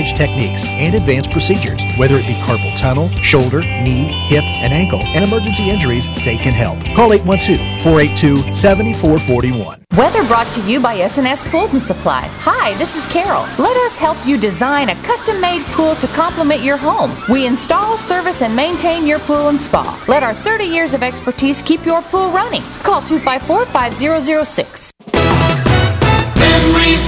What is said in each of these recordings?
cutting-edge techniques and advanced procedures. Whether it be carpal tunnel, shoulder, knee, hip, and ankle, and emergency injuries, they can help. Call 812-482-7441. Weather brought to you by S&S Pools and Supply. Hi, this is Carol. Let us help you design a custom-made pool to complement your home. We install, service, and maintain your pool and spa. Let our 30 years of expertise keep your pool running. Call 254-5006. Memories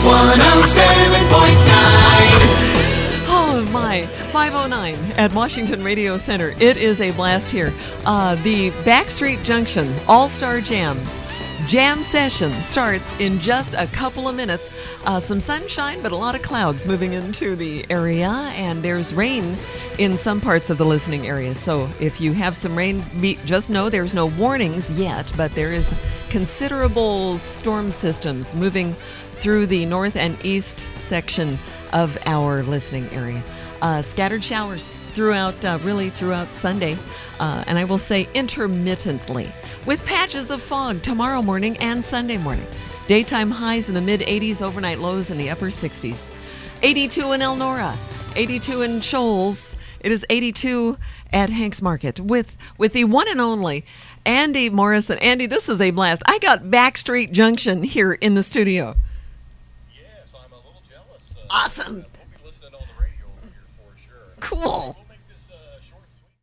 107.9. Oh my, 509 at Washington Radio Center. It is a blast here. The Backstreet Junction All-Star Jam session starts in just a couple of minutes. Some sunshine, but a lot of clouds moving into the area, and there's rain in some parts of the listening area. So if you have some rain, just know there's no warnings yet, but there is considerable storm systems moving through the north and east section of our listening area. Scattered showers throughout Sunday, and I will say intermittently, with patches of fog tomorrow morning and Sunday morning. Daytime highs in the mid-80s, overnight lows in the upper 60s. 82 in Elnora, 82 in Shoals. It is 82 at Hanks Market with the one and only Andy Morrison. Andy, this is a blast. I got Backstreet Junction here in the studio. Yes, I'm a little jealous. Awesome. We'll be listening on the radio over here for sure. Cool. We'll make this short and sweet.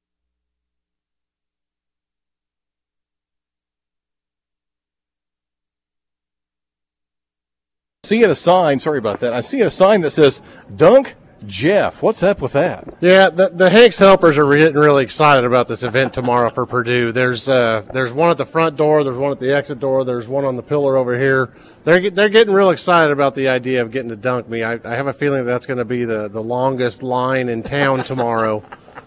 Seeing a sign, sorry about that. I'm seeing a sign that says Dunk Jeff. What's up with that? Yeah, the Hanks Helpers are getting really excited about this event tomorrow for Purdue. There's one at the front door, there's one at the exit door, there's one on the pillar over here. They're getting real excited about the idea of getting to dunk me. I have a feeling that's going to be the longest line in town tomorrow.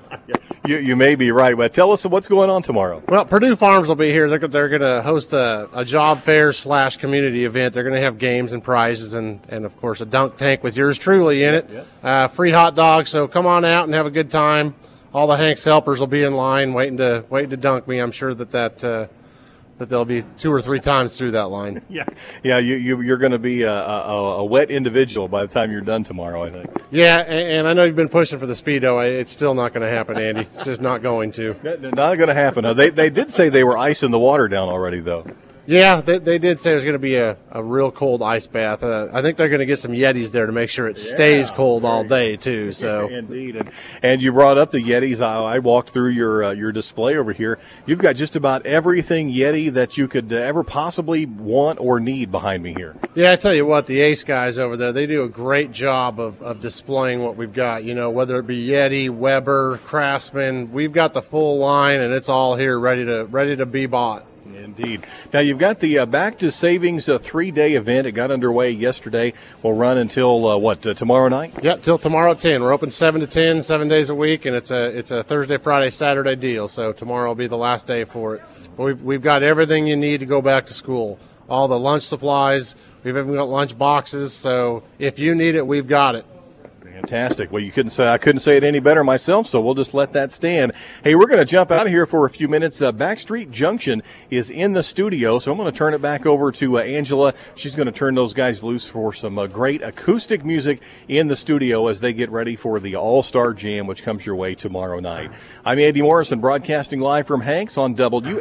You may be right, but tell us what's going on tomorrow. Well, Purdue Farms will be here. They're going to host a job fair / community event. They're going to have games and prizes and of course, a dunk tank with yours truly in it. Yeah. Free hot dogs, so come on out and have a good time. All the Hanks Helpers will be in line waiting to dunk me. I'm sure that they'll be 2 or 3 times through that line. Yeah. You're going to be a wet individual by the time you're done tomorrow, I think. Yeah, and I know you've been pushing for the Speedo. It's still not going to happen, Andy. It's just not going to. Not going to happen. They did say they were icing the water down already, though. Yeah, they did say there's going to be a real cold ice bath. I think they're going to get some Yetis there to make sure it stays cold all day, too. So Indeed. And you brought up the Yetis. I walked through your display over here. You've got just about everything Yeti that you could ever possibly want or need behind me here. Yeah, I tell you what, the Ace guys over there, they do a great job of displaying what we've got. You know, whether it be Yeti, Weber, Craftsman, we've got the full line, and it's all here ready to be bought. Indeed. Now, you've got the Back to Savings 3-day event. It got underway yesterday. Will run until, tomorrow night? Yep, till tomorrow at 10. We're open 7 to 10, 7 days a week, and it's a Thursday, Friday, Saturday deal. So tomorrow will be the last day for it. We've got everything you need to go back to school. All the lunch supplies. We've even got lunch boxes. So if you need it, we've got it. Fantastic. Well, I couldn't say it any better myself, so we'll just let that stand. Hey, we're going to jump out of here for a few minutes. Backstreet Junction is in the studio, so I'm going to turn it back over to Angela. She's going to turn those guys loose for some great acoustic music in the studio as they get ready for the All-Star Jam, which comes your way tomorrow night. I'm Andy Morrison, broadcasting live from Hanks on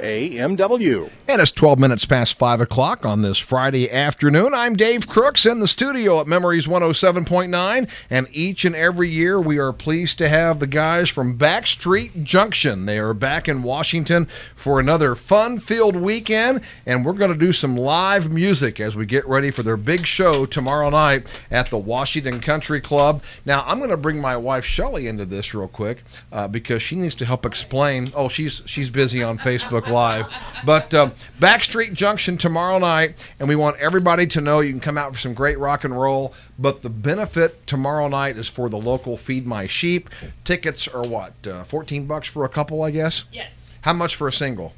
WAMW. And it's 12 minutes past 5 o'clock on this Friday afternoon. I'm Dave Crooks in the studio at Memories 107.9, and each and every year we are pleased to have the guys from Backstreet Junction. They are back in Washington for another fun-filled weekend, and we're going to do some live music as we get ready for their big show tomorrow night at the Washington Country Club. Now, I'm going to bring my wife Shelley into this real quick because she needs to help explain. Oh, she's busy on Facebook Live. But Backstreet Junction tomorrow night, and we want everybody to know you can come out for some great rock and roll, but the benefit tomorrow night is for the local Feed My Sheep. Tickets are what, $14 for a couple, I guess? Yes. How much for a single?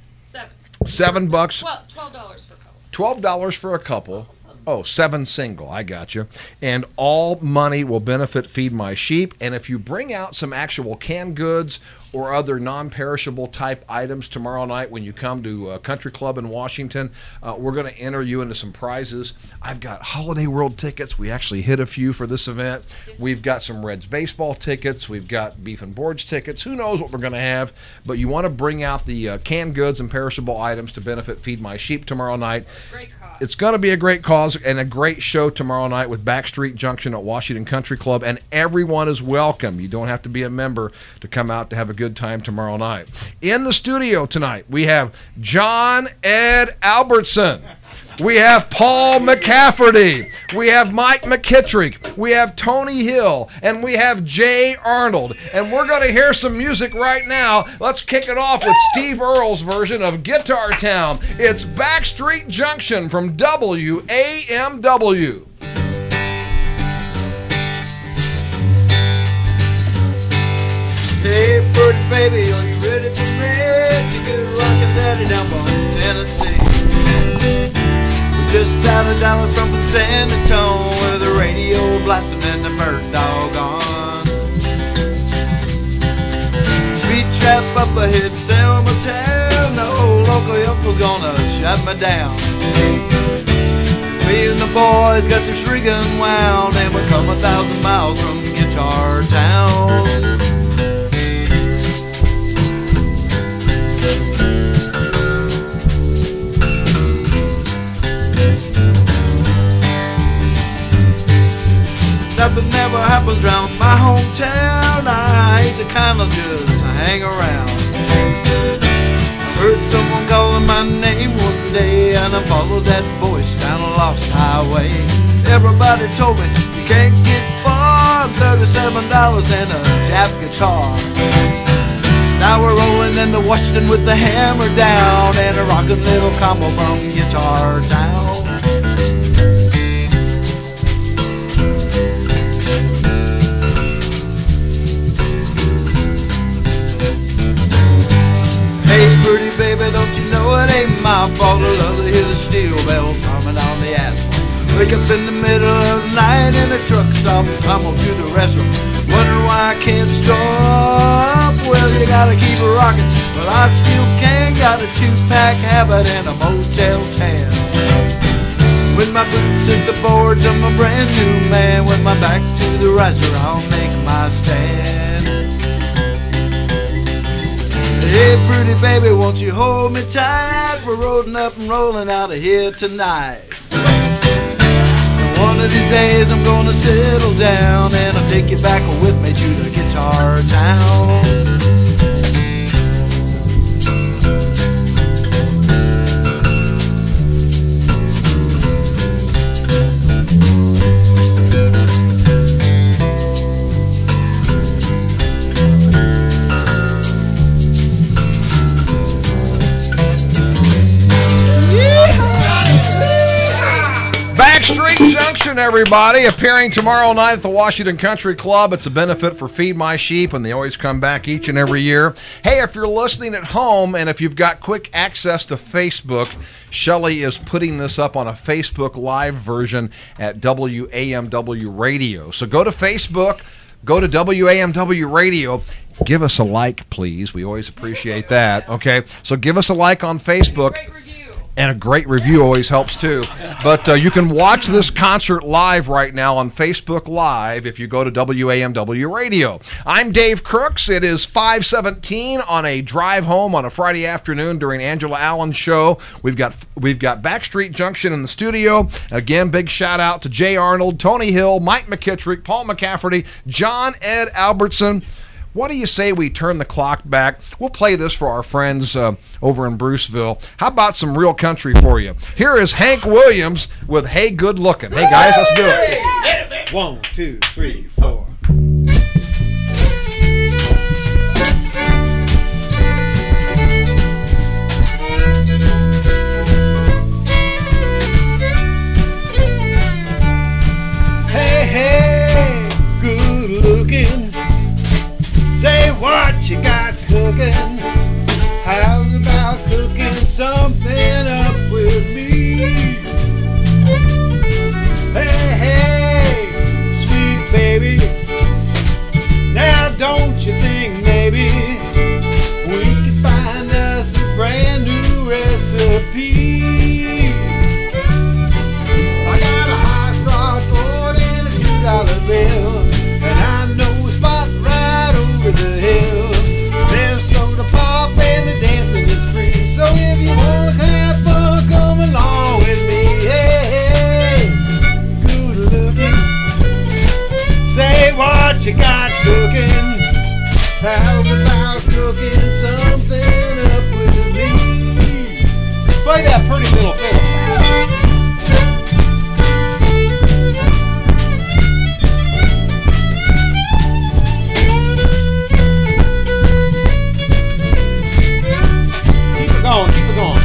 $7. $7? Well, $12 for a couple. $12 for a couple. Oh, 7 single. I got you. And all money will benefit Feed My Sheep. And if you bring out some actual canned goods or other non-perishable type items tomorrow night when you come to Country Club in Washington, we're going to enter you into some prizes. I've got Holiday World tickets. We actually hit a few for this event. We've got some Reds baseball tickets. We've got Beef and Boards tickets. Who knows what we're going to have, but you want to bring out the canned goods and perishable items to benefit Feed My Sheep tomorrow night. Great cause. It's going to be a great cause and a great show tomorrow night with Backstreet Junction at Washington Country Club, and everyone is welcome. You don't have to be a member to come out to have a good time tomorrow night. In the studio tonight, we have John Ed Albertson. We have Paul McCafferty. We have Mike McKittrick. We have Tony Hill. And we have Jay Arnold. And we're going to hear some music right now. Let's kick it off with Steve Earle's version of Guitar Town. It's Backstreet Junction from WAMW. Hey, pretty baby, are you ready for me? You good rockin' daddy down from Tennessee. Just out $1 from San Antonio, with the radio blasting and the bird dog on. Street trap up ahead, sell my town. No local uncle's gonna shut me down. Me and the boys got their shrieking wound, and we come 1,000 miles from Guitar Town. Nothing ever happens round my hometown. I hate to kinda just hang around. I heard someone calling my name one day, and I followed that voice down a lost highway. Everybody told me you can't get far, $37 and a Jap guitar. Now we're rolling into Washington with the hammer down, and a rockin' little combo from Guitar Town. Hey, pretty baby, don't you know it ain't my fault? I love to hear the steel bells humming on the asphalt. Wake up in the middle of the night in a truck stop and come up to the restaurant. Wonder why I can't stop. Well, you gotta keep it rocking, but I still can. Got a 2-pack habit and a Motel 10. With my boots hit the boards, I'm a brand new man. With my back to the riser, I'll make my stand. Hey, pretty baby, won't you hold me tight? We're rolling up and rolling out of here tonight. One of these days I'm gonna settle down, and I'll take you back with me to the Guitar Town. Backstreet Junction, everybody, appearing tomorrow night at the Washington Country Club. It's a benefit for Feed My Sheep, and they always come back each and every year. Hey, if you're listening at home and if you've got quick access to Facebook, Shelley is putting this up on a Facebook Live version at WAMW Radio. So go to Facebook, go to WAMW Radio. Give us a like, please. We always appreciate that, okay? So give us a like on Facebook. And a great review always helps, too. But you can watch this concert live right now on Facebook Live if you go to WAMW Radio. I'm Dave Crooks. It is 5:17 on a drive home on a Friday afternoon during Angela Allen's show. We've got Backstreet Junction in the studio. Again, big shout-out to Jay Arnold, Tony Hill, Mike McKittrick, Paul McCafferty, John Ed Albertson. What do you say we turn the clock back? We'll play this for our friends over in Bruceville. How about some real country for you? Here is Hank Williams with Hey Good Lookin'. Hey, guys, let's do it. 1, 2, 3, 4. Hey, hey, good looking. Say what you got cooking. How's about cooking something up with me? Hey, hey, sweet baby. Now don't you think maybe $2 and I know a spot right over the hill. There's soda pop and the dancing is free. So if you wanna have fun, come along with me. Hey, good looking. Say what you got cooking. How about cooking something up with me? Play that pretty little fiddle. Keep it going, keep it going.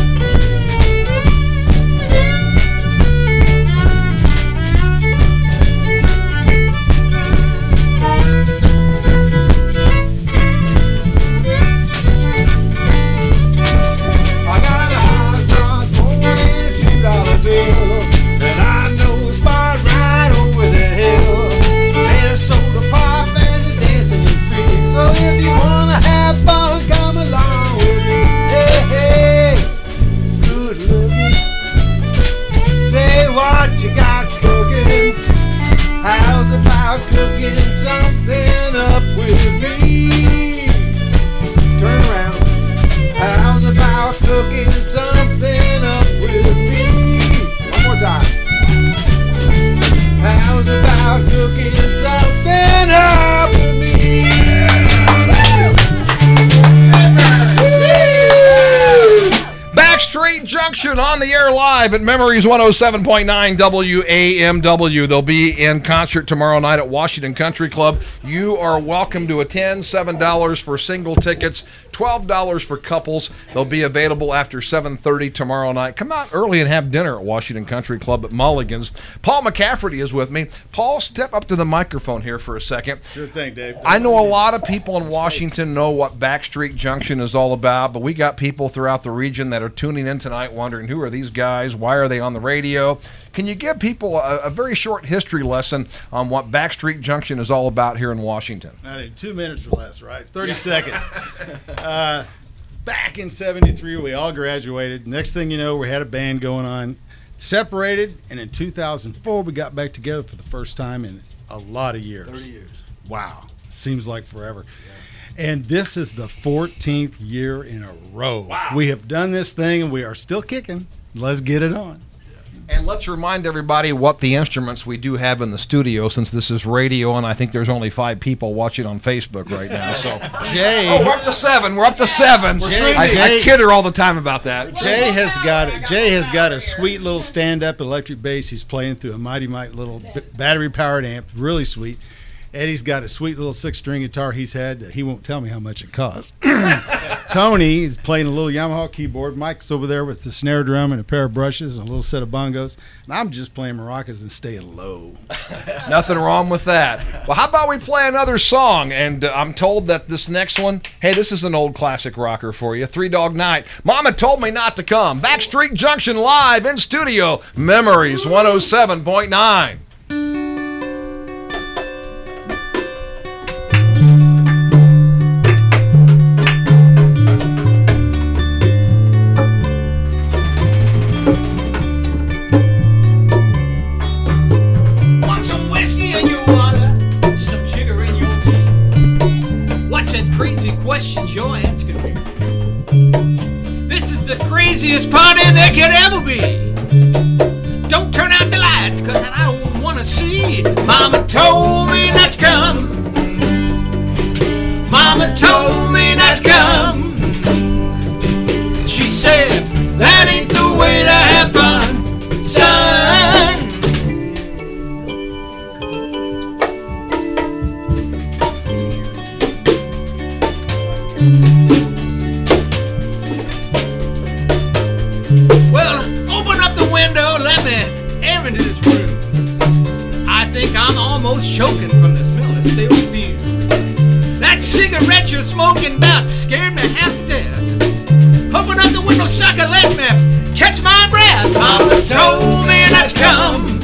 And I know a spot right over the hill. There's soda pop and the dancing is free. So if you wanna have fun, come along with me. Hey, hey, good looking. Say what you got cooking. How's about cooking something up with me? Turn around. How's about cooking something up with me? Time. How's about cooking something up with me? Backstreet Junction on the air live at Memories 107.9 WAMW. They'll be in concert tomorrow night at Washington Country Club. You are welcome to attend. $7 for single tickets, $12 for couples. They'll be available after 7:30 tomorrow night. Come out early and have dinner at Washington Country Club at Mulligan's. Paul McCafferty is with me. Paul, step up to the microphone here for a second. Sure thing, Dave. I know a lot of people in Washington know what Backstreet Junction is all about, but we got people throughout the region that are tuning in tonight wondering, who are these guys? Why are they on the radio? Can you give people a very short history lesson on what Backstreet Junction is all about here in Washington? I need 2 minutes or less, right? 30 seconds. Back in 73, we all graduated. Next thing you know, we had a band going on, separated, and in 2004, we got back together for the first time in a lot of years. 30 years. Wow. Seems like forever. Yeah. And this is the 14th year in a row. Wow. We have done this thing, and we are still kicking. Let's get it on. And let's remind everybody what the instruments we do have in the studio, since this is radio, and I think there's only 5 people watching on Facebook right now. So, Jay, we're up to 7. We're up to 7. I kid her all the time about that. Jay has got a sweet little stand-up electric bass. He's playing through a mighty little battery-powered amp, really sweet. Eddie's got a sweet little 6-string guitar he's had. He won't tell me how much it costs. Tony is playing a little Yamaha keyboard. Mike's over there with the snare drum and a pair of brushes and a little set of bongos. And I'm just playing maracas and staying low. Nothing wrong with that. Well, how about we play another song? And I'm told that this next one, hey, this is an old classic rocker for you. 3 Dog Night. Mama told me not to come. Backstreet Junction live in studio. Memories 107.9. Questions you're asking me. This is the craziest party there could ever be. Don't turn out the lights, cause I don't want to see. Mama told me not to come. Mama told me not to come. She said, that ain't the way to have fun, son. Well, open up the window, let me air into this room. I think I'm almost choking from the smell of stale fume. That cigarette you're smoking about scared me half to death. Open up the window, sucker, let me catch my breath. Mama told me not to come.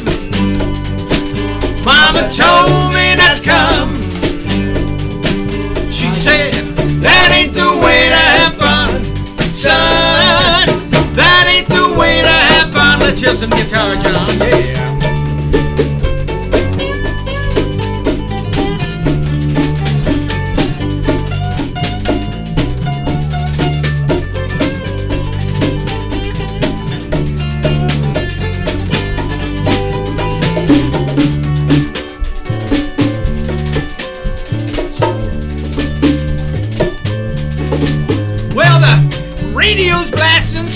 Mama told me not to come. She said, that ain't the way to have fun, son. That ain't the way to have fun. Let's hear some guitar, John. Yeah.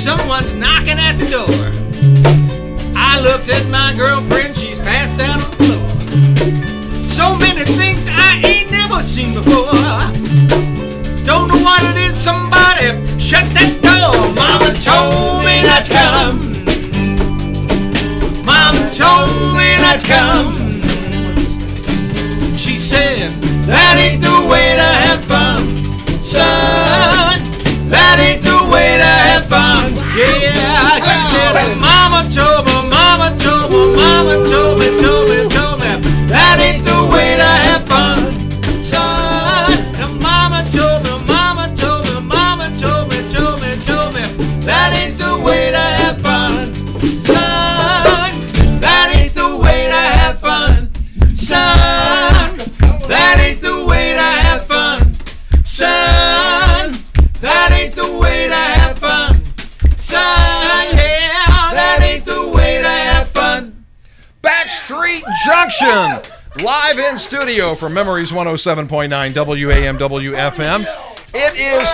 someone's knocking at the door. I looked at my girlfriend, she's passed out on the floor. So many things I ain't never seen before. Don't know what it is, somebody shut that door. Mama told me not to come. Mama told me not to come. She said, that ain't the way to have fun, son. That ain't the way to have fun. Yeah, she said, Mama told me, Mama told me, Mama told me, told me, told me. That ain't the way to have fun, son. And Mama told me, Mama told me, Mama told me, told me, told me. That ain't the way to have fun, son. That ain't the way to have fun, son. That ain't the way to have fun, son. That ain't the way to have fun, son. Yeah, that ain't the way to have fun. Backstreet Junction, live in studio from Memories 107.9 WAM WFM. It is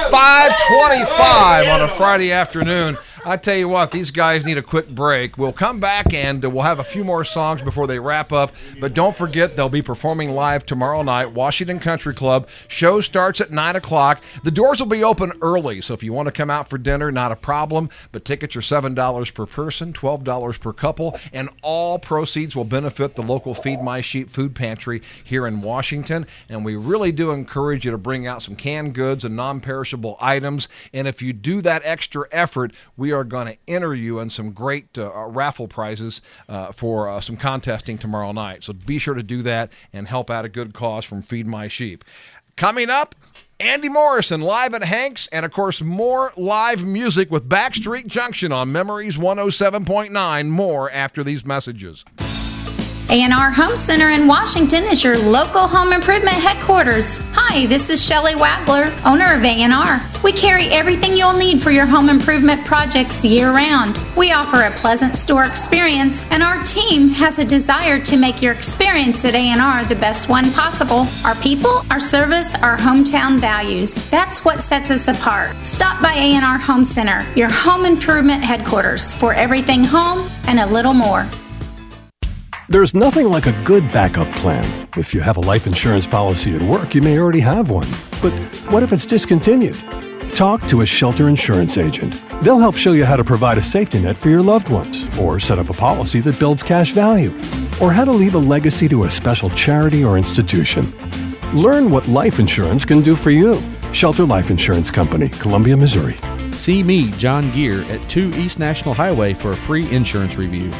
5:25 on a Friday afternoon. I tell you what, these guys need a quick break. We'll come back and we'll have a few more songs before they wrap up. But don't forget, they'll be performing live tomorrow night, Washington Country Club. Show starts at 9 o'clock. The doors will be open early, so if you want to come out for dinner, not a problem. But tickets are $7 per person, $12 per couple, and all proceeds will benefit the local Feed My Sheep food pantry here in Washington. And we really do encourage you to bring out some canned goods and non-perishable items. And if you do that extra effort, we are going to enter you in some great raffle prizes for some contesting tomorrow night. So be sure to do that and help out a good cause from Feed My Sheep. Coming up, Andy Morrison live at Hanks, and of course more live music with Backstreet Junction on Memories 107.9. More after these messages. A&R Home Center in Washington is your local home improvement headquarters. Hi, this is Shelley Wagler, owner of A&R. We carry everything you'll need for your home improvement projects year-round. We offer a pleasant store experience, and our team has a desire to make your experience at A&R the best one possible. Our people, our service, our hometown values. That's what sets us apart. Stop by A&R Home Center, your home improvement headquarters, for everything home and a little more. There's nothing like a good backup plan. If you have a life insurance policy at work, you may already have one. But what if it's discontinued? Talk to a Shelter Insurance agent. They'll help show you how to provide a safety net for your loved ones, or set up a policy that builds cash value, or how to leave a legacy to a special charity or institution. Learn what life insurance can do for you. Shelter Life Insurance Company, Columbia, Missouri. See me, John Gear, at 2 East National Highway for a free insurance review.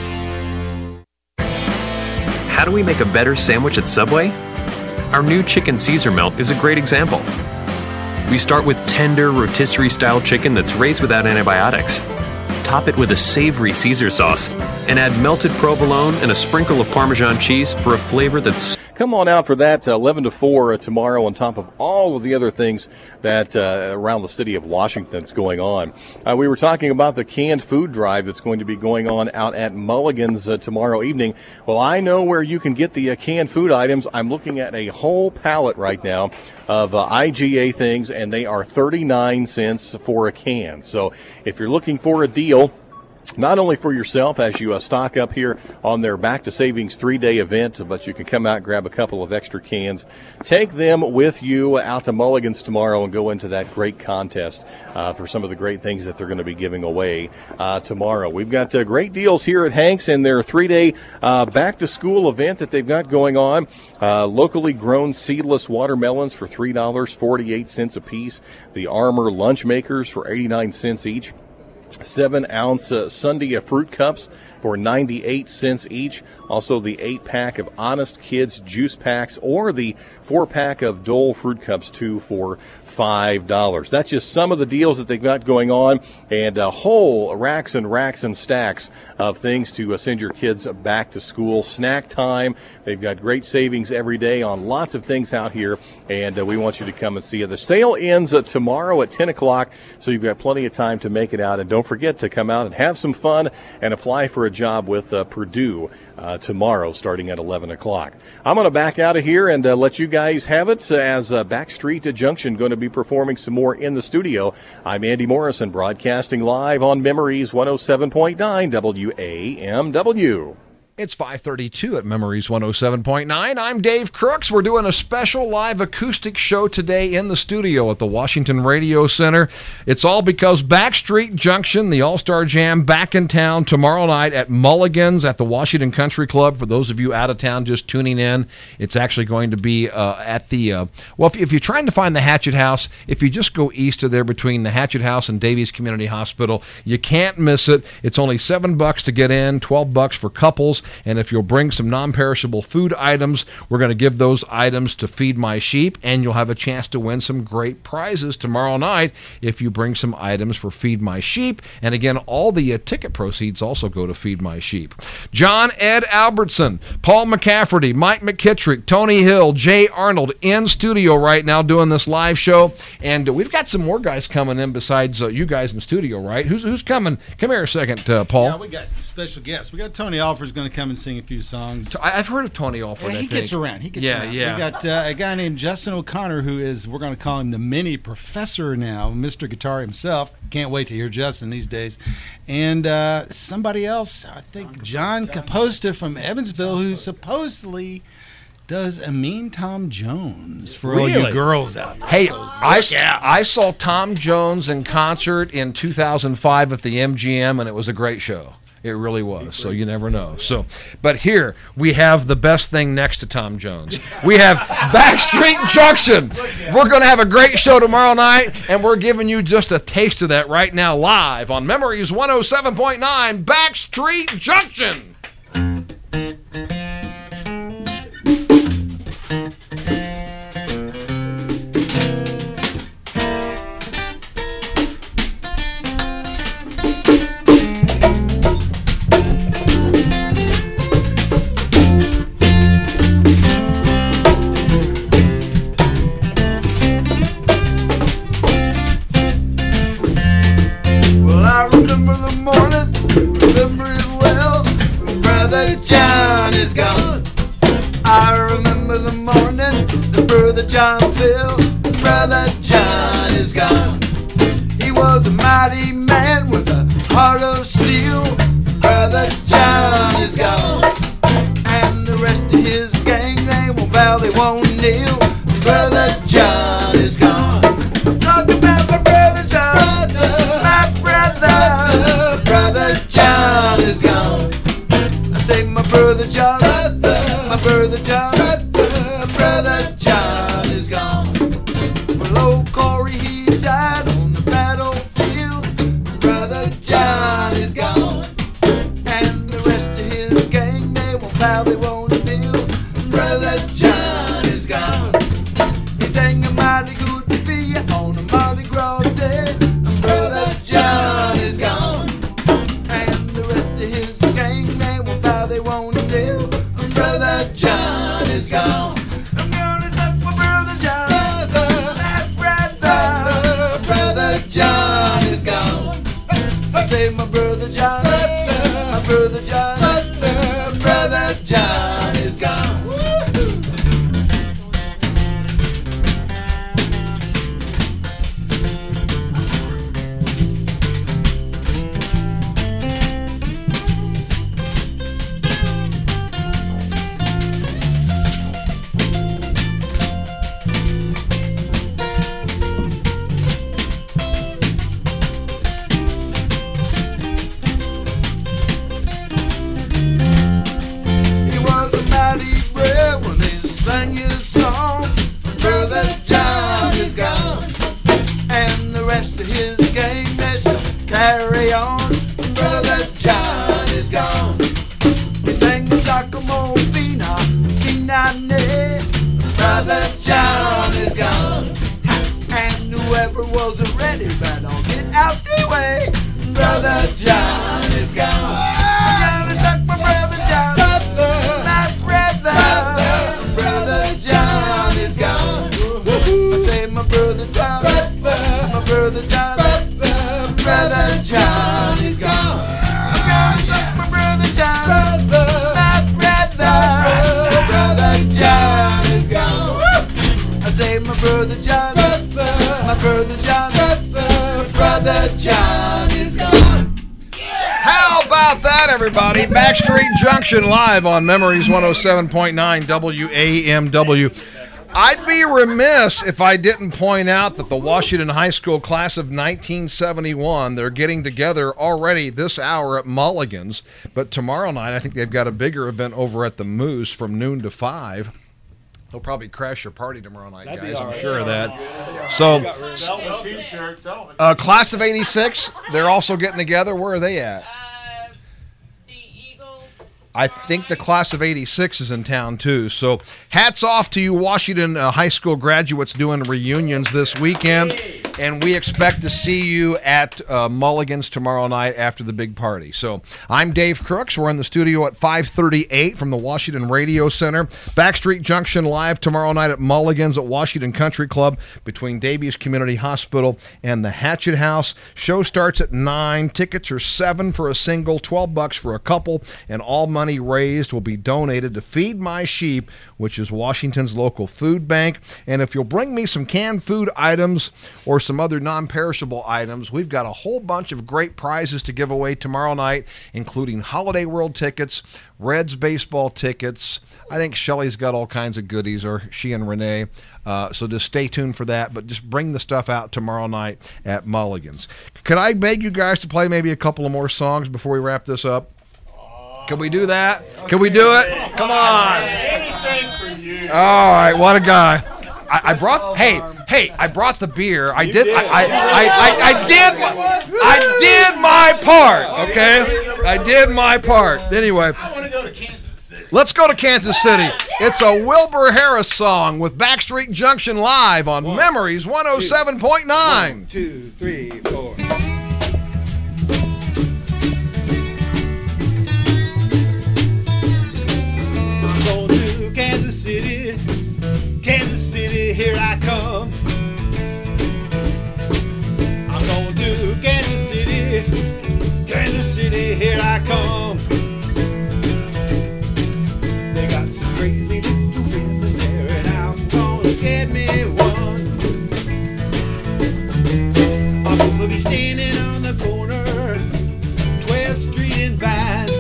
How do we make a better sandwich at Subway? Our new chicken Caesar melt is a great example. We start with tender rotisserie-style chicken that's raised without antibiotics. Top it with a savory Caesar sauce, and add melted provolone and a sprinkle of Parmesan cheese for a flavor that's... Come on out for that 11 to 4 tomorrow, on top of all of the other things that around the city of Washington that's going on. We were talking about the canned food drive that's going to be going on out at Mulligan's tomorrow evening. Well, I know where you can get the canned food items. I'm looking at a whole pallet right now of IGA things, and they are 39 cents for a can. So if you're looking for a deal, not only for yourself as you stock up here on their Back to Savings 3-day event, but you can come out and grab a couple of extra cans. Take them with you out to Mulligan's tomorrow and go into that great contest for some of the great things that they're going to be giving away tomorrow. We've got great deals here at Hanks and their 3-day Back to School event that they've got going on. Locally grown seedless watermelons for $3.48 a piece. The Armor lunch makers for 89 cents each. 7-ounce Sunday fruit cups for 98 cents each. Also the 8-pack of Honest Kids juice packs, or the 4-pack of Dole fruit cups, 2 for $5. That's just some of the deals that they've got going on, and whole racks and stacks of things to send your kids back to school. Snack time. They've got great savings every day on lots of things out here, and we want you to come and see it. The sale ends tomorrow at 10 o'clock, so you've got plenty of time to make it out. And don't don't forget to come out and have some fun and apply for a job with Purdue tomorrow starting at 11 o'clock. I'm going to back out of here and let you guys have it as Backstreet Junction going to be performing some more in the studio. I'm Andy Morrison, broadcasting live on Memories 107.9 WAMW. It's 5:32 at Memories 107.9. I'm Dave Crooks. We're doing a special live acoustic show today in the studio at the Washington Radio Center. It's all because Backstreet Junction, the All-Star Jam, back in town tomorrow night at Mulligan's at the Washington Country Club. For those of you out of town just tuning in, it's actually going to be at the, if you're trying to find the Hatchet House, if you just go east of there between the Hatchet House and Davies Community Hospital, you can't miss it. It's only $7 to get in, $12 for couples. And if you'll bring some non-perishable food items, we're going to give those items to Feed My Sheep, and you'll have a chance to win some great prizes tomorrow night if you bring some items for Feed My Sheep. And again, all the ticket proceeds also go to Feed My Sheep. John Ed Albertson, Paul McCafferty, Mike McKittrick, Tony Hill, Jay Arnold in studio right now doing this live show. And we've got some more guys coming in besides you guys in studio, right? Who's coming? Come here a second, Paul. Yeah, we got special guests. We got Tony Alford's going to come and sing a few songs. I've heard of Tony Alford. He gets around. He gets around. We got a guy named Justin O'Connor, who is, we're going to call him the mini professor now, Mr. Guitar himself. Can't wait to hear Justin these days. And somebody else, I think John Caposta from Evansville, who supposedly does a Mean Tom Jones for all you girls out there. Hey, I saw Tom Jones in concert in 2005 at the MGM, and it was a great show. It really was, so you never know. But here, we have the best thing next to Tom Jones. We have Backstreet Junction. We're going to have a great show tomorrow night, and we're giving you just a taste of that right now live on Memories 107.9 Backstreet Junction. John Phil, Brother John is gone. He was a mighty man with a heart of steel. Brother John is gone. And the rest of his gang, they won't bow, they won't kneel. Brother John is gone. Talk about my brother John, my brother. Brother John is gone. I say my brother John, my brother John, brother John is gone. Well, old Corey, he died on the battlefield. Brother John is gone. And the rest of his gang, they won't bow, they won't kneel. Brother John is gone. He sang a mighty good fee on a Mardi Gras day. Brother John is gone. And the rest of his gang, they won't bow, they won't kneel. Brother John is gone. John is gone. I say my brother John, my brother John, brother John is gone. Sang his song, Brother John is gone. And the rest of his gang, they still carry on. Brother John is gone. He sang the Giacomo Fina, Finane. Brother John is gone. And whoever was ready, better all get out the way. Brother John is gone. I'm gonna talk my brother John, my brother. Brother John is gone. I say my brother John, my brother John, brother John. Hey, my brother John, my brother John, brother John is gone. How about that, everybody? Backstreet Junction live on Memories 107.9 WAMW. I'd be remiss if I didn't point out that the Washington High School class of 1971, they're getting together already this hour at Mulligan's, but tomorrow night I think they've got a bigger event over at the Moose from noon to 5. They'll probably crash your party tomorrow night, guys. I'm sure of that. So, class of 86, they're also getting together. Where are they at? I think the class of 86 is in town, too. So hats off to you Washington high school graduates doing reunions this weekend. And we expect to see you at Mulligan's tomorrow night after the big party. So I'm Dave Crooks. We're in the studio at 5:38 from the Washington Radio Center. Backstreet Junction live tomorrow night at Mulligan's at Washington Country Club between Davies Community Hospital and the Hatchet House. Show starts at 9. Tickets are $7 for a single, $12 for a couple, and all money raised will be donated to Feed My Sheep, which is Washington's local food bank. And if you'll bring me some canned food items or some other non-perishable items, we've got a whole bunch of great prizes to give away tomorrow night, including Holiday World tickets, Reds baseball tickets. I think Shelly's got all kinds of goodies, or she and Renee. So just stay tuned for that, but just bring the stuff out tomorrow night at Mulligan's. Could I beg you guys to play maybe a couple of more songs before we wrap this up? Can we do that? Can we do it? Come on. Anything for you. All right, what a guy. I brought. Hey, I brought the beer. I did my part. Okay, I did my part. Anyway, I want to go to Kansas City. let's go to Kansas City. It's a Wilbur Harris song with Backstreet Junction live on Memories 107.9. 1, 2, 3, 4. I'm going to Kansas City. Kansas City, here I come. I'm going to Kansas City. Kansas City, here I come. They got some crazy little women there, and I'm gonna get me one. I'm gonna be standing on the corner, 12th Street and Vine.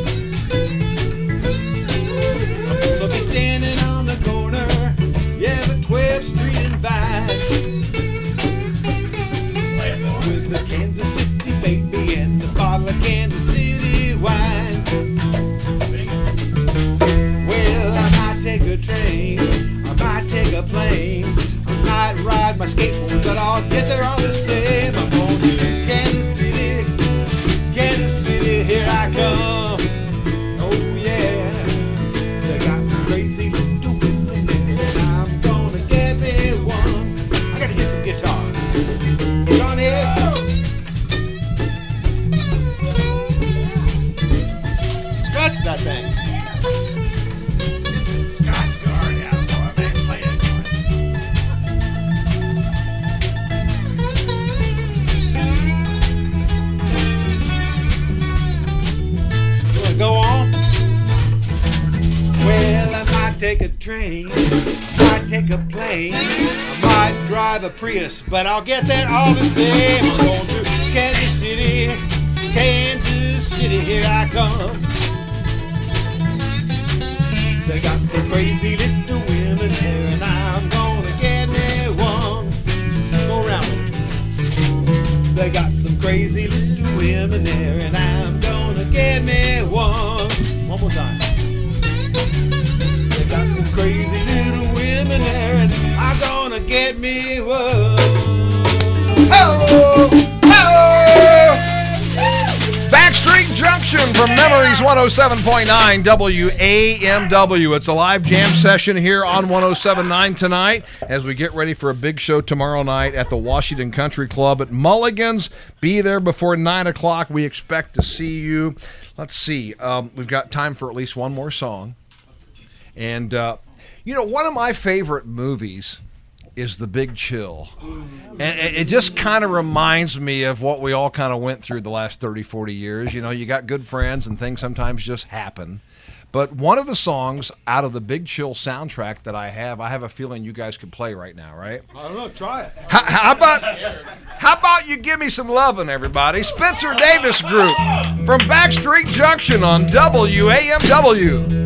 I'm gonna be standing on the corner, yeah, but 12th Street and Vine, with the Kansas City baby and a bottle of Kansas City wine. Well, I might take a train, I might take a plane, I might ride my skateboard, but I'll get there all the same. I'm going to Kansas City, Kansas City, here I come. Oh yeah, they got some crazy little women there, and I'm gonna get me one. I gotta hit some guitar. Get on here. Scratch that thing. Scratch guard out, boy, man, play it. You wanna go on? Well, I might take a train, might take a plane, I might drive a Prius, but I'll get there all the same. I'm going to Kansas City, Kansas City, here I come. They got some crazy little women there, and I'm gonna get me one. Go around with it. They got some crazy little women there, and I'm gonna get me one. One more time. They got some crazy little women there, and I'm gonna get me one. Oh! Backstreet Junction from Memories 107.9 WAMW. It's a live jam session here on 107.9 tonight as we get ready for a big show tomorrow night at the Washington Country Club at Mulligan's. Be there before 9 o'clock. We expect to see you. Let's see. We've got time for at least one more song. And, one of my favorite movies is The Big Chill. And it just kind of reminds me of what we all kind of went through the last 30, 40 years. You know, you got good friends and things sometimes just happen. But one of the songs out of the Big Chill soundtrack that I have a feeling you guys could play right now, right? I don't know. Try it. How about you give me some lovin', everybody? Spencer Davis Group from Backstreet Junction on WAMW.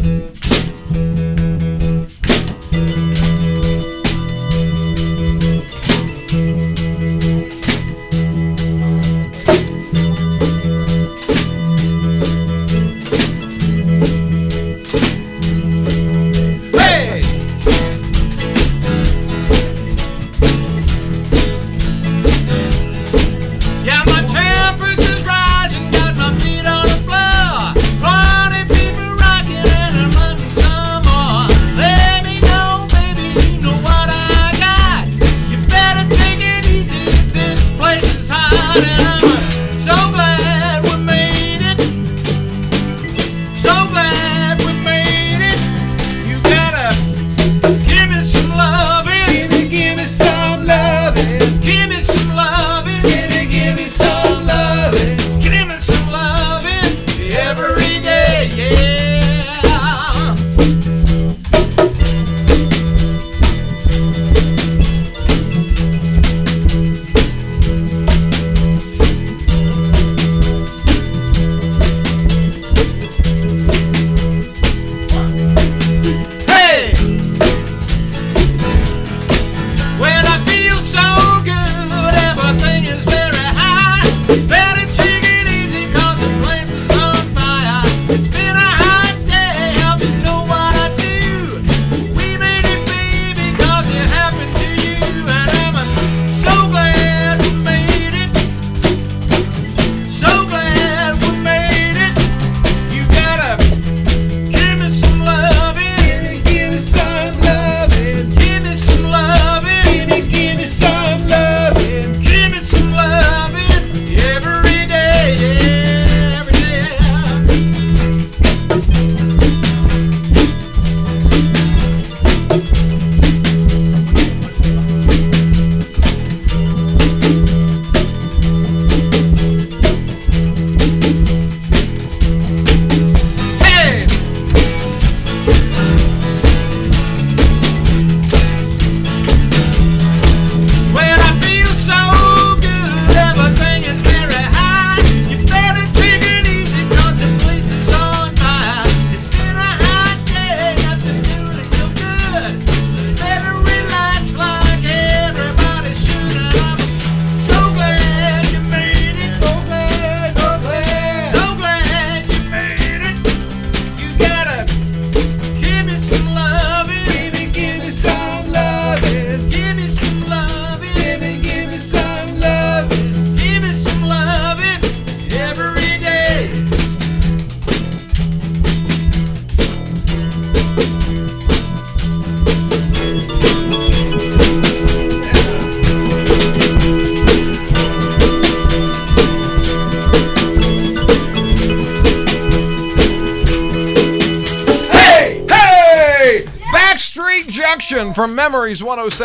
From Memories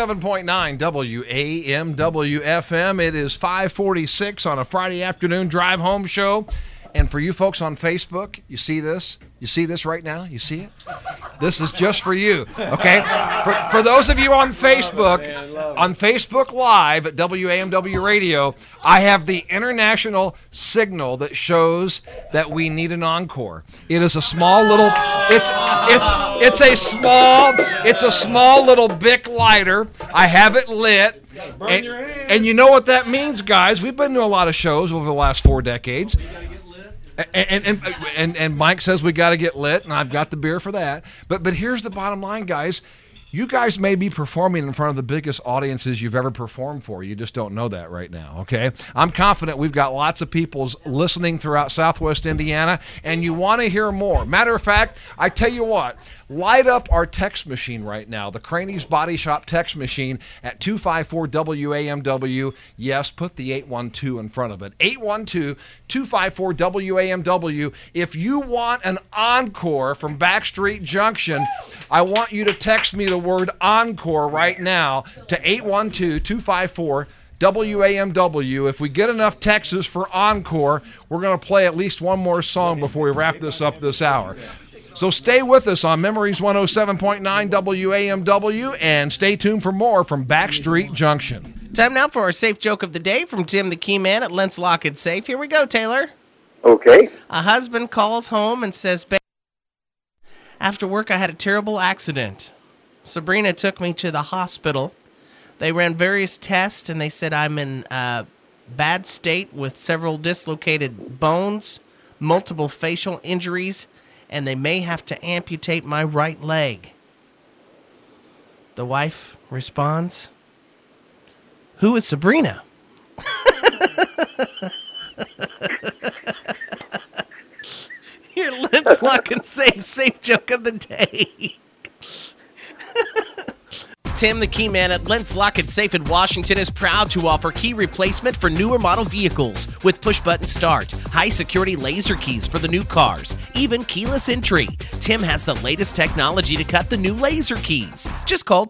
107.9 WAMW FM. It is 5:46 on a Friday afternoon drive home show. And for you folks on Facebook, you see this? You see this right now? You see it? This is just for you, okay? For those of you on Facebook Live at WAMW Radio, I have the international signal that shows that we need an encore. It is a small little, it's a small little Bic lighter. I have it lit. And you know what that means, guys? We've been to a lot of shows over the last 4 decades. And Mike says we got to get lit, and I've got the beer for that. But here's the bottom line, guys. You guys may be performing in front of the biggest audiences you've ever performed for. You just don't know that right now, okay? I'm confident we've got lots of people listening throughout Southwest Indiana, and you want to hear more. Matter of fact, I tell you what, light up our text machine right now, the Craney's Body Shop text machine at 254-WAMW. Yes, put the 812 in front of it. 812-254-WAMW. If you want an encore from Backstreet Junction, I want you to text me the word encore right now to 812-254-WAMW. If we get enough texts for encore, we're going to play at least one more song before we wrap this up this hour. So stay with us on Memories 107.9 WAMW and stay tuned for more from Backstreet Junction. Time now for our safe joke of the day from Tim the Key Man at Lentz Lock and Safe. Here we go, Taylor. Okay. A husband calls home and says, "Babe, after work I had a terrible accident. Sabrina took me to the hospital. They ran various tests and they said I'm in a bad state with several dislocated bones, multiple facial injuries, and they may have to amputate my right leg." The wife responds, "Who is Sabrina?" Your Lentz Lock and safe joke of the day. Tim the Key Man at Lentz Lock and Safe in Washington is proud to offer key replacement for newer model vehicles with push-button start, high-security laser keys for the new cars, even keyless entry. Tim has the latest technology to cut the new laser keys. Just call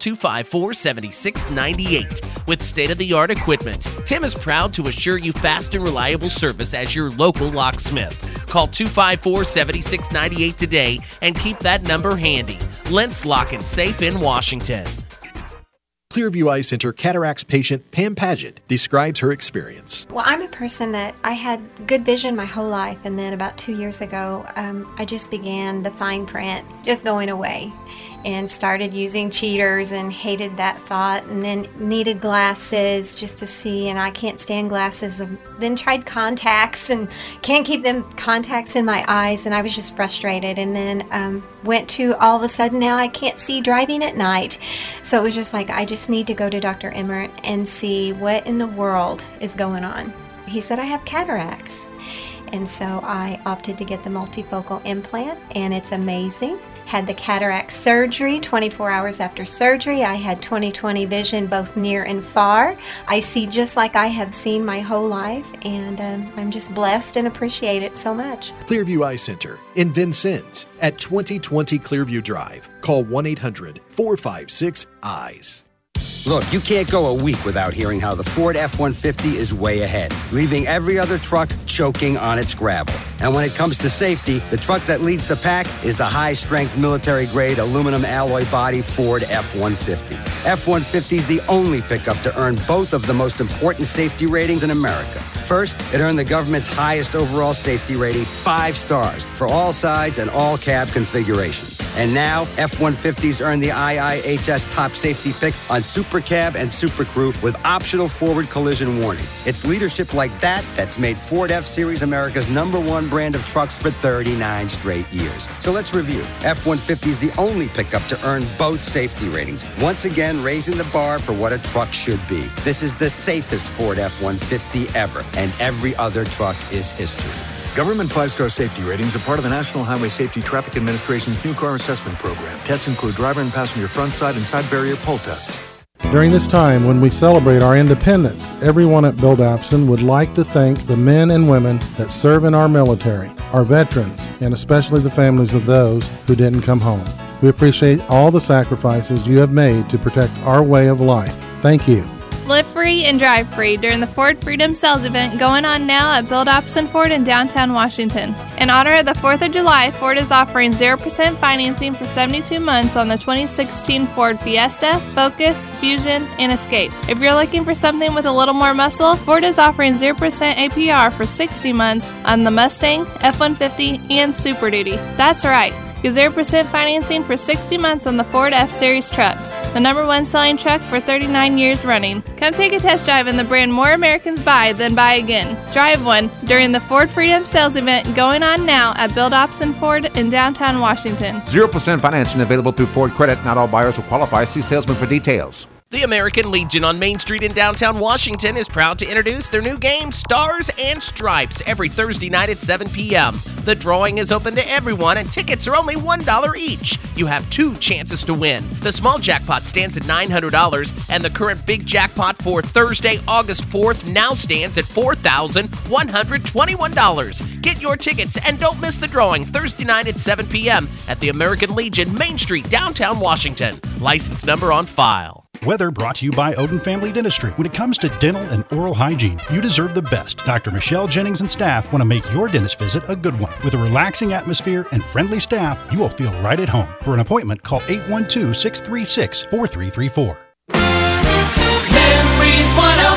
254-7698. With state-of-the-art equipment, Tim is proud to assure you fast and reliable service as your local locksmith. Call 254-7698 today and keep that number handy. Lentz Lock and Safe in Washington. Clearview Eye Center cataracts patient Pam Paget describes her experience. Well, I'm a person that I had good vision my whole life, and then about 2 years ago, I just began the fine print just going away and started using cheaters and hated that thought, and then needed glasses just to see, and I can't stand glasses. Then tried contacts and can't keep them contacts in my eyes, and I was just frustrated, and then went to all of a sudden now I can't see driving at night. So it was just like I just need to go to Dr. Emmert and see what in the world is going on. He said I have cataracts, and so I opted to get the multifocal implant, and it's amazing. Had the cataract surgery. 24 hours after surgery, I had 20/20 vision both near and far. I see just like I have seen my whole life, and I'm just blessed and appreciate it so much. Clearview Eye Center in Vincennes at 2020 Clearview Drive. Call 1-800-456-EYES. Look, you can't go a week without hearing how the Ford F-150 is way ahead, leaving every other truck choking on its gravel. And when it comes to safety, the truck that leads the pack is the high-strength military-grade aluminum alloy body Ford F-150. F-150 is the only pickup to earn both of the most important safety ratings in America. First, it earned the government's highest overall safety rating, 5 stars, for all sides and all cab configurations. And now, F-150s earn the IIHS top safety pick on Super Cab and Super Crew with optional forward collision warning. It's leadership like that that's made Ford F-Series America's #1 brand of trucks for 39 straight years. So let's review. F-150 is the only pickup to earn both safety ratings, once again raising the bar for what a truck should be. This is the safest Ford F-150 ever, and every other truck is history. Government 5-star safety ratings are part of the National Highway Safety Traffic Administration's new car assessment program. Tests include driver and passenger front side and side barrier pull tests. During this time when we celebrate our independence, everyone at Bill Dobson would like to thank the men and women that serve in our military, our veterans, and especially the families of those who didn't come home. We appreciate all the sacrifices you have made to protect our way of life. Thank you. Live free and drive free during the Ford Freedom Sales event going on now at Bill Dobson Ford in downtown Washington. In honor of the 4th of July, Ford is offering 0% financing for 72 months on the 2016 Ford Fiesta, Focus, Fusion, and Escape. If you're looking for something with a little more muscle, Ford is offering 0% APR for 60 months on the Mustang, F-150, and Super Duty. That's right. Get 0% financing for 60 months on the Ford F-Series trucks, the #1 selling truck for 39 years running. Come take a test drive in the brand more Americans buy than buy again. Drive one during the Ford Freedom Sales event going on now at Bill Dobson Ford in downtown Washington. 0% financing available through Ford Credit. Not all buyers will qualify. See salesman for details. The American Legion on Main Street in downtown Washington is proud to introduce their new game, Stars and Stripes, every Thursday night at 7 p.m. The drawing is open to everyone, and tickets are only $1 each. You have 2 chances to win. The small jackpot stands at $900, and the current big jackpot for Thursday, August 4th, now stands at $4,121. Get your tickets and don't miss the drawing Thursday night at 7 p.m. at the American Legion, Main Street, downtown Washington. License number on file. Weather brought to you by Odin Family Dentistry. When it comes to dental and oral hygiene, you deserve the best. Dr. Michelle Jennings and staff want to make your dentist visit a good one. With a relaxing atmosphere and friendly staff, you will feel right at home. For an appointment, call 812-636-4334. Memories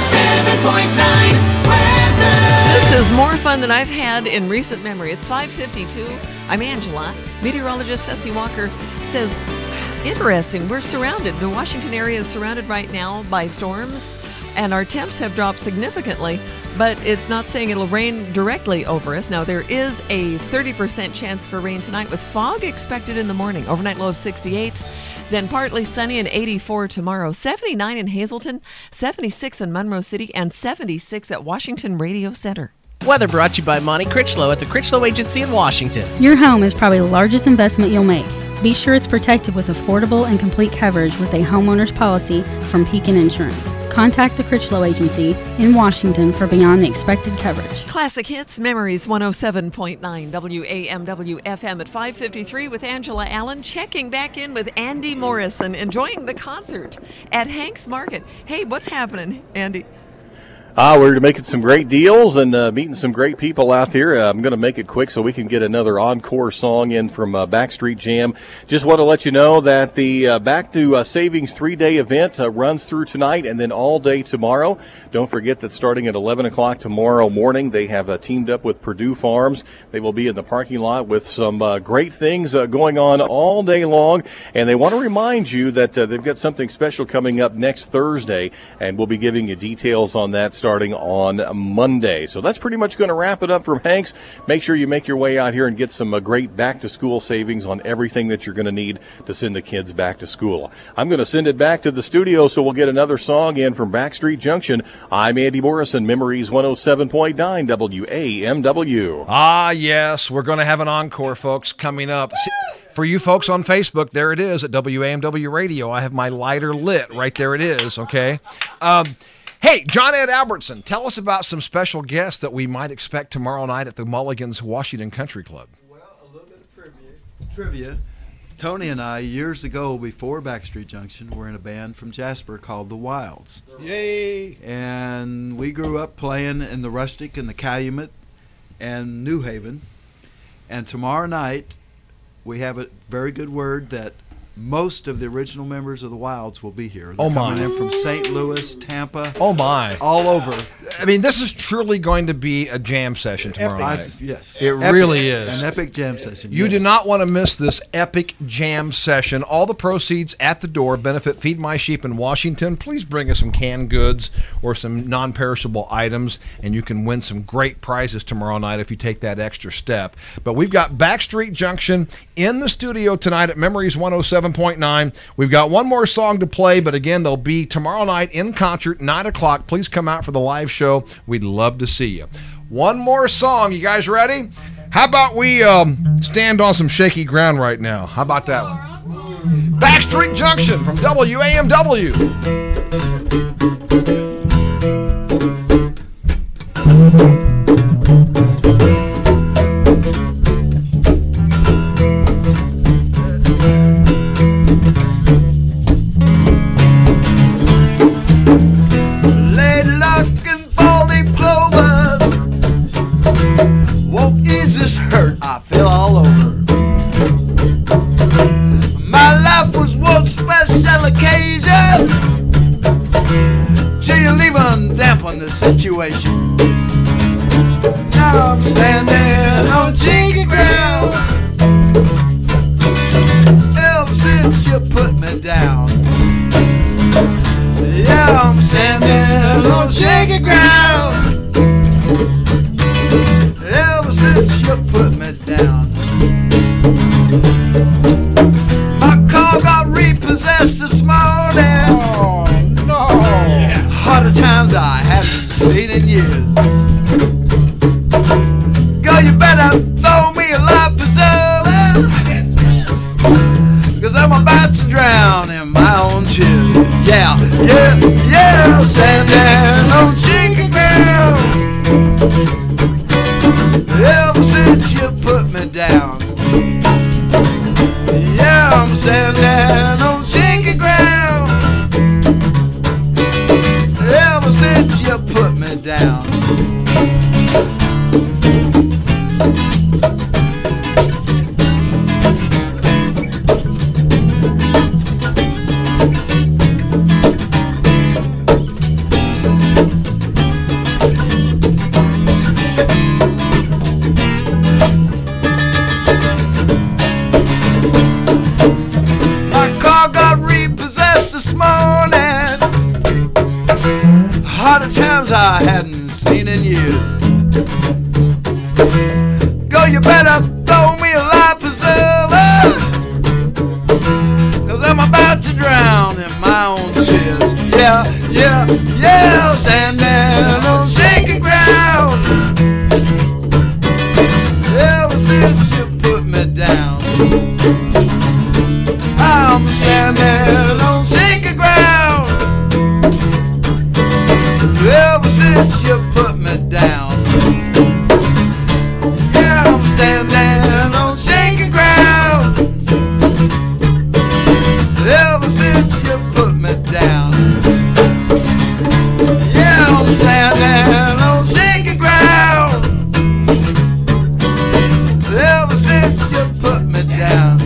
107.9 weather. This is more fun than I've had in recent memory. It's 5:52. I'm Angela. Meteorologist Ceci Walker says, interesting, we're surrounded. The Washington area is surrounded right now by storms, and our temps have dropped significantly, but it's not saying it'll rain directly over us. Now, there is a 30% chance for rain tonight with fog expected in the morning. Overnight low of 68. Then partly sunny and 84 tomorrow. 79 in Hazleton, 76 in Monroe City, and 76 at Washington Radio Center. Weather brought to you by Monty Critchlow at the Critchlow Agency in Washington. Your home is probably the largest investment you'll make. Be sure it's protected with affordable and complete coverage with a homeowner's policy from Pekin Insurance. Contact the Critchlow Agency in Washington for beyond the expected coverage. Classic Hits, Memories 107.9 WAMW FM at 5:53 with Angela Allen, checking back in with Andy Morrison, enjoying the concert at Hanks Market. Hey, what's happening, Andy? We're making some great deals and meeting some great people out here. I'm going to make it quick so we can get another encore song in from Backstreet Jam. Just want to let you know that the Back to Savings 3-day event runs through tonight and then all day tomorrow. Don't forget that starting at 11 o'clock tomorrow morning, they have teamed up with Purdue Farms. They will be in the parking lot with some great things going on all day long. And they want to remind you that they've got something special coming up next Thursday, and we'll be giving you details on that starting on Monday. So that's pretty much going to wrap it up from Hanks. Make sure you make your way out here and get some great back-to-school savings on everything that you're going to need to send the kids back to school. I'm going to send it back to the studio so we'll get another song in from Backstreet Junction. I'm Andy Morrison, Memories 107.9 WAMW. Ah, yes, we're going to have an encore, folks, coming up. For you folks on Facebook, there it is at WAMW Radio. I have my lighter lit. Right there it is, okay? Hey, John Ed Albertson, tell us about some special guests that we might expect tomorrow night at the Mulligan's Washington Country Club. Well, a little bit of trivia. Tony and I, years ago before Backstreet Junction, were in a band from Jasper called the Wilds. Yay! And we grew up playing in the Rustic and the Calumet and New Haven. And tomorrow night, we have a very good word that most of the original members of the Wilds will be here. They're coming in from St. Louis, Tampa. Oh, my. All over. I mean, this is truly going to be a jam session tomorrow night. Yes. It really is. An epic jam session. You do not want to miss this epic jam session. All the proceeds at the door benefit Feed My Sheep in Washington. Please bring us some canned goods or some non-perishable items, and you can win some great prizes tomorrow night if you take that extra step. But we've got Backstreet Junction in the studio tonight at Memories 107.9. We've got one more song to play, but again, they'll be tomorrow night in concert, 9 o'clock. Please come out for the live show. We'd love to see you. One more song. You guys ready? How about we stand on some shaky ground right now? How about that one? Backstreet Junction from WAMW. I feel all over. My life was one special occasion. Till you leaving dampen the situation. Now I'm standing on cheeky ground. Ever since you put me down. Yeah, I'm standing on shaky ground. Ever since you put me down. My car got repossessed this morning. Oh, no. Yeah, harder times I haven't seen in years. Girl, you better throw me a life preserver, 'cause I'm about to drown in my own tears. Yeah, yeah, yeah, standing on chicken ground. Ever since you put me down. Yeah, I'm standing on shaky ground. down. My car got repossessed this morning. Harder times I hadn't seen in years. Go, you better throw me a life preserver, 'cause I'm about to drown in my own tears. Yeah, yeah, yeah, standing on shaky ground. Ever since you put me down, I'm standing on shaky ground. Ever since you put me down, yeah, I'm standing on shaky ground. Ever since you put me down, yeah, I'm standing on shaky ground. Ever since you put me down.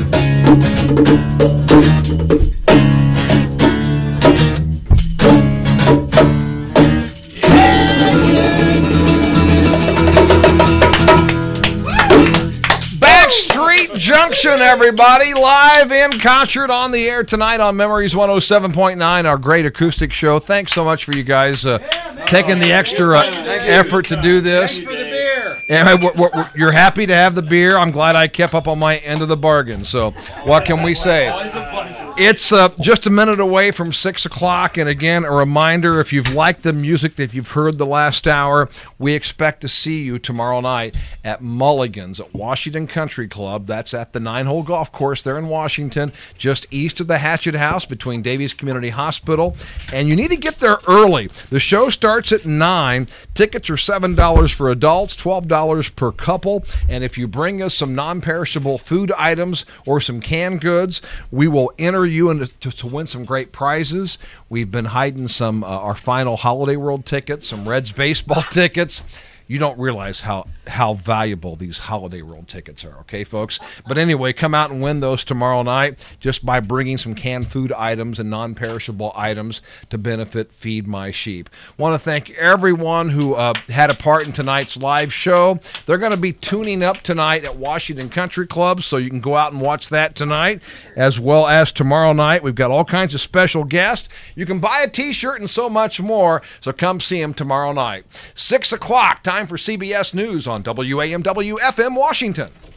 Backstreet Junction, everybody, live in concert on the air tonight on Memories 107.9, our great acoustic show. Thanks so much for you guys taking the extra effort to do this. And you're happy to have the beer. I'm glad I kept up on my end of the bargain. So what can we say? It's just a minute away from 6 o'clock. And again, a reminder, if you've liked the music that you've heard the last hour, we expect to see you tomorrow night at Mulligan's at Washington Country Club. That's at the 9-hole golf course there in Washington, just east of the Hatchet House between Davies Community Hospital. And you need to get there early. The show starts at 9. Tickets are $7 for adults, $12 per couple. And if you bring us some non-perishable food items or some canned goods, we will enter you to win some great prizes. We've been hiding some our final Holiday World tickets, some Reds baseball tickets. You don't realize how valuable these Holiday World tickets are, okay, folks? But anyway, come out and win those tomorrow night just by bringing some canned food items and non-perishable items to benefit Feed My Sheep. Want to thank everyone who had a part in tonight's live show. They're going to be tuning up tonight at Washington Country Club, so you can go out and watch that tonight, as well as tomorrow night. We've got all kinds of special guests. You can buy a T-shirt and so much more, so come see them tomorrow night. 6 o'clock, time for CBS News on WAMW FM Washington.